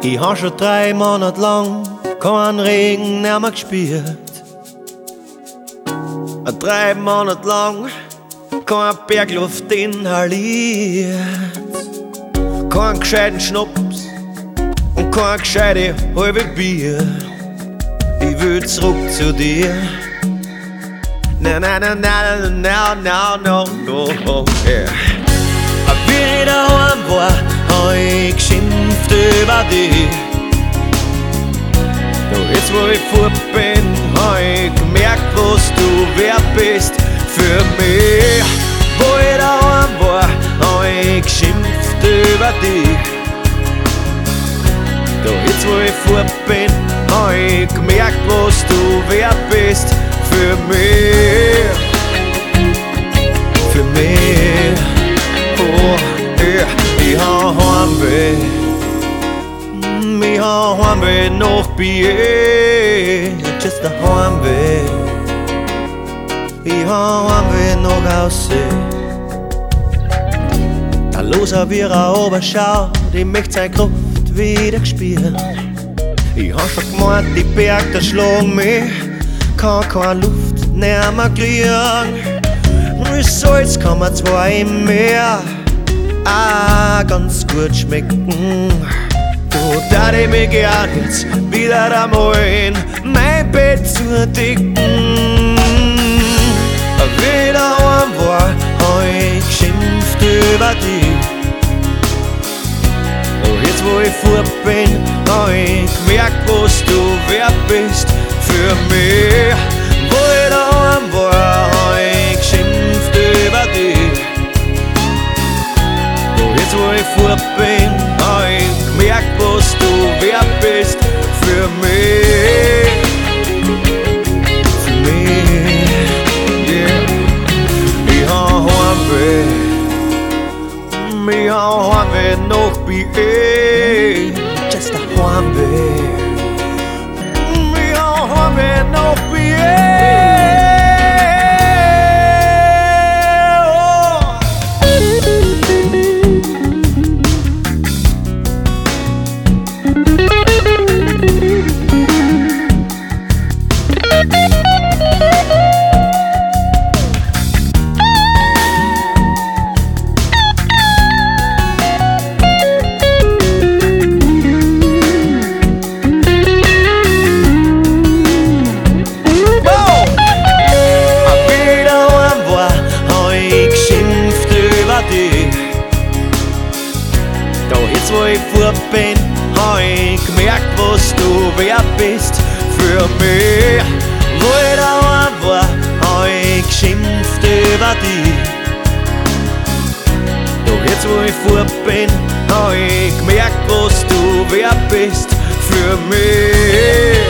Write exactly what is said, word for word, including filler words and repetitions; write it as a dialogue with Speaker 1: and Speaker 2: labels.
Speaker 1: Ich hab schon drei Monate lang keinen Regen mehr gespürt. Drei Monate lang keine Bergluft inhaliert. Kein gescheiten Schnaps und kein gescheite halbe Bier. Ich will zurück zu dir. Na na na na na na na no, no, yeah. Wie ich daheim war, hab ich geschimpft über dich. Doch jetzt wo ich fort bin, hab ich gemerkt, was du wert bist für mich. Wo ich daheim war, hab ich geschimpft über dich. Doch jetzt wo ich fort bin, hab ich gemerkt, was du wert bist für mich. Für mich. Oh, yeah. Ich hab Heimweh. Ich hab Heimweh noch bei ihr. Just a Heimweh. Ich hab Heimweh noch aussehen. Da los auf ihrer Oberschau, die möcht seine Kraft wieder gespielt. Ich hab schon gemeint, die Berg, da schlagen mich. Kann keine Luft mehr kriegen. Wie Salz kann man zwar im Meer auch ganz gut schmecken. Du darf ich mich gern jetzt wieder einmal in mein Bett zudecken. Wie daheim war, hab ich geschimpft über dich. Doch jetzt wo ich fort bin, hab ich gemerkt, was du wert bist für mich. Wo ich daheim war, hab ich geschimpft über dich. Doch jetzt wo ich fort bin, hab ich gemerkt, was du wert bist für mich. Für mich, yeah. Ich hab Heimweh. Ich hab Heimweh noch bei ihr. Just a Heimweh. Ich hab Heimweh noch bei ihr. Doch jetzt wo ich fort bin, hab ich gemerkt, was du wert bist für mich. Wo ich daheim war, hab ich geschimpft über dich. Doch jetzt wo ich fort bin, hab ich gemerkt, was du wert bist für mich.